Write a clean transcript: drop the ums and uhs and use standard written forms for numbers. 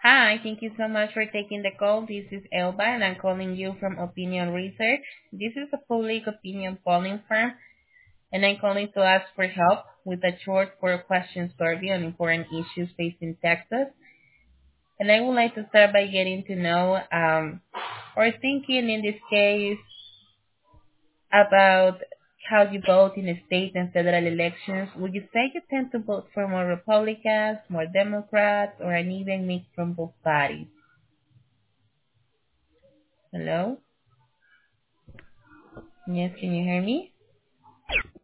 Hi, thank you so much for taking the call. This is Elba, and I'm calling you from Opinion Research. This is a public opinion polling firm, and I'm calling to ask for help with a short four-question survey on important issues facing Texas. And I would like to start by getting to know or thinking in this case about how you vote in the state and federal elections. Would you say you tend to vote for more Republicans, more Democrats, or an even mix from both parties? Hello? Yes, can you hear me?